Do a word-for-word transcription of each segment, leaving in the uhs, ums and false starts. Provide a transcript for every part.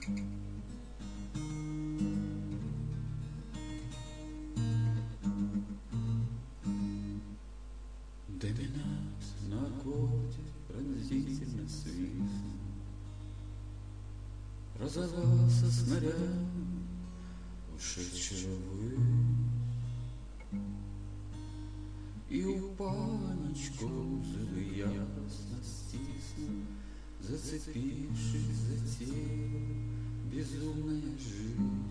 Доминант на аккорде пронзительно свист, разорвался снаряд, ушедшего ввысь, и упала ничком зубы ясно стиснув, зацепившись за тело безумная жизнь.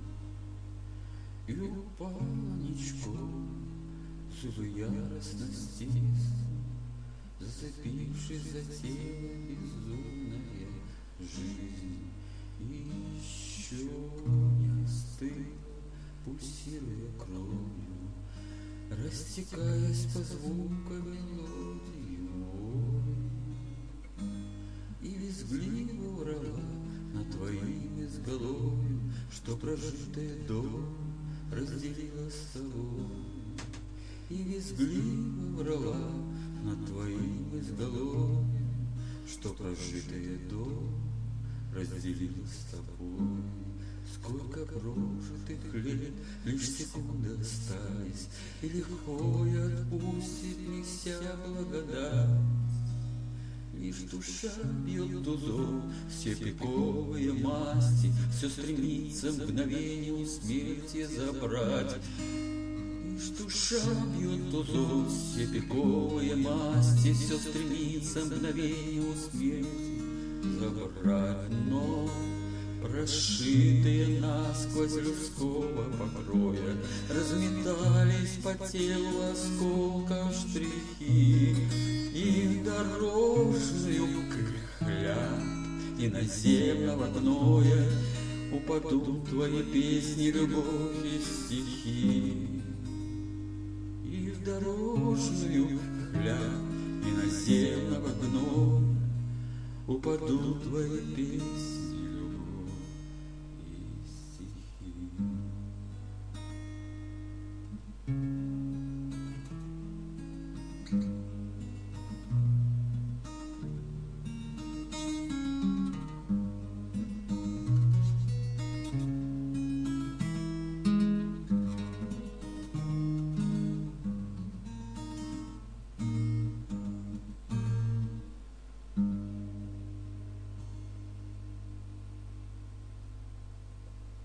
И упала ничком, зубы яростно стиснув, зацепившись за тело безумная жизнь. И еще не остыла, пульсируя кровью, растекаясь по звукам мелодии мой, и визгливо врала над твоим изголовьем, что прожитое до разделила с тобой. И визгливо врала над твоим изголовьем, что прожитое до разделила с тобой. Сколько прожитых лет, лишь секунда остались, и легко и отпустит неся благодать. Лишь душа бьет тузов, все пиковые масти, все стремится мгновению смерти забрать. Лишь душа бьет тузов, все пиковые масти, все стремится мгновению смерти забрать. Но прошитые насквозь людского покроя разметались по телу осколков штрихи, и в дорожную кряхля иноземного гноя упадут твои песни, любовь и стихи. И в дорожную кряхля иноземного гноя упадут твои песни,